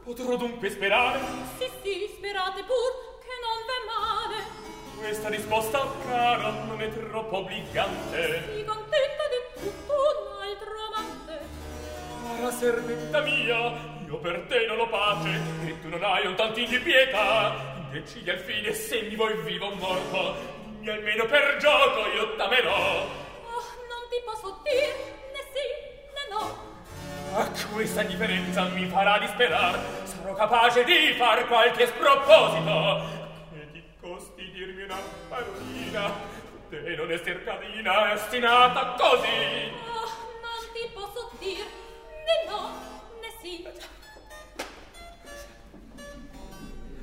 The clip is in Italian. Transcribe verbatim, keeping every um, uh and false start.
Potrò dunque sperare? Sì, sì, sperate pur, che non v'è male. Questa risposta, cara, non è troppo obbligante. Si contenta di tutto un altro amante. Cara servetta mia, io per te non ho pace, e tu non hai un tantin di pietà. Decidi al fine se mi vuoi vivo o morto, e almeno per gioco io t'amerò. Oh, non ti posso dir né sì né no. A questa differenza mi farà disperar. Sarò capace di far qualche sproposito. Che ti costi dirmi una parolina? Te non esser carina, ostinata così. Oh, non ti posso dir né no né sì.